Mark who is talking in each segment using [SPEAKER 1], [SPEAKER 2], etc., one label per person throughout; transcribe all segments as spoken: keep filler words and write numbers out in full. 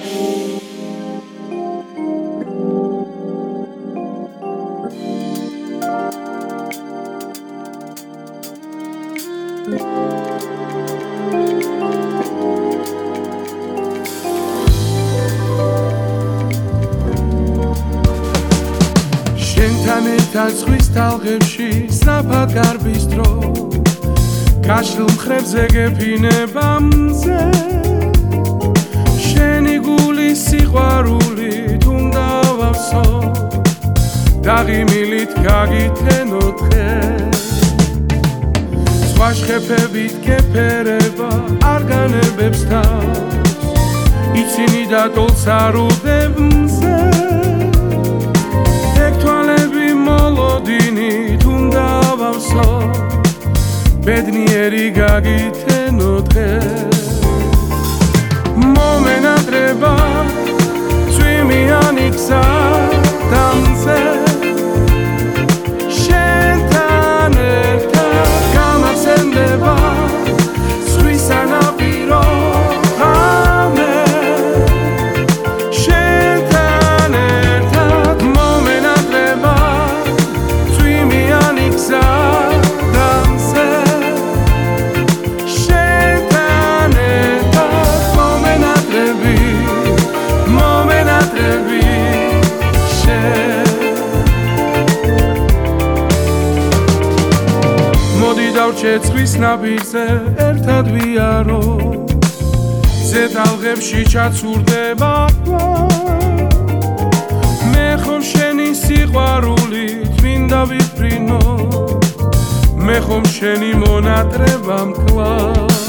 [SPEAKER 1] შენთან ერთად ზღვის თალღებში სწრაფად გარბის დრო გაშლილ მხრებზე გეფინება მზე შენი გულის სიყვარულით უნდა ვავსო დაღიმილით გაგითენო დღეს სხვა შეფებით გეფერება არ განებებს თავს იცინი და ტოლს არ უდებ მზე თვალები მოლოდინით უნდა ვავსო ბედნიერი გაგითენო დღეს მომენატრება წვიმიანი გზა დამზე შენთან ერთად გამახსენდება ზღვის სანაპირო ღამე შენთან ერთად მომენატრება წვიმიანი გზა დამზე შენთან ერთად მომენატრები მომენატრები მოდი დავჭერთ ზღვის ნაპირზე ერთად ვიარო ზე ტალღებში ჩაცურდება მე ხომ შენი სიყვარულით მინდა ვიფრინო მე ხომ შენი მონატრება მკლავს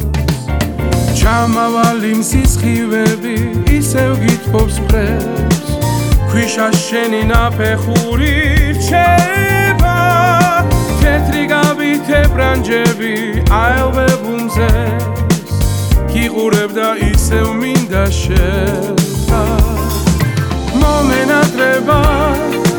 [SPEAKER 1] ჩამავალი მსისხივები ისევ გითხოვს მხრებს ქვიშას შენი ნაფეხური რჩება თეთრი გავით ებრანჯები აელვებუმზეს გიყურებ და ისევ მინდა შევსა მომენატრება